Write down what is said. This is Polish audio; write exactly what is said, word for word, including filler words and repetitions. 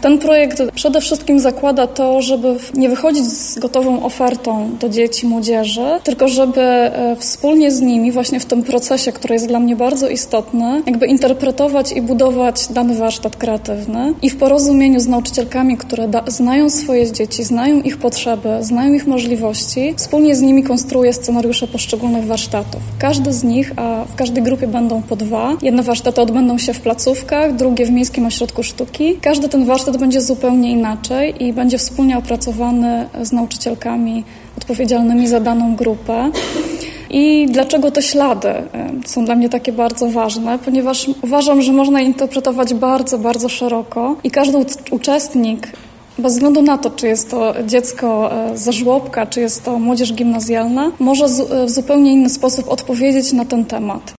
Ten projekt przede wszystkim zakłada to, żeby nie wychodzić z gotową ofertą do dzieci, młodzieży, tylko żeby wspólnie z nimi właśnie w tym procesie, który jest dla mnie bardzo istotny, jakby interpretować i budować dany warsztat kreatywny i w porozumieniu z nauczycielkami, które da- znają swoje dzieci, znają ich potrzeby, znają ich możliwości, wspólnie z nimi konstruuję scenariusze poszczególnych warsztatów. Każdy z nich, a w każdej grupie będą po dwa. Jedne warsztaty odbędą się w placówkach, drugie w Miejskim Ośrodku Sztuki. Każdy ten warsztat będzie zupełnie inaczej i będzie wspólnie opracowany z nauczycielkami odpowiedzialnymi za daną grupę. I dlaczego te ślady są dla mnie takie bardzo ważne? Ponieważ uważam, że można je interpretować bardzo, bardzo szeroko i każdy uczestnik, bez względu na to, czy jest to dziecko ze żłobka, czy jest to młodzież gimnazjalna, może w zupełnie inny sposób odpowiedzieć na ten temat.